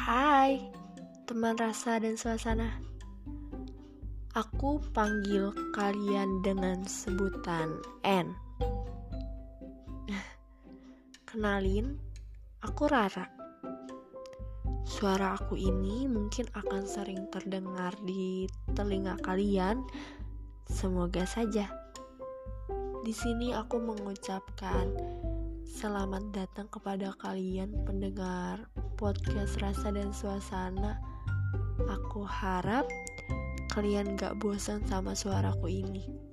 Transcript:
Hai, teman rasa dan suasana. Aku panggil kalian dengan sebutan N. Kenalin, aku Rara. Suara aku ini mungkin akan sering terdengar di telinga kalian. Semoga saja. Di sini aku mengucapkan selamat datang kepada kalian pendengar podcast Rasa dan Suasana. Aku harap kalian gak bosan sama suaraku ini.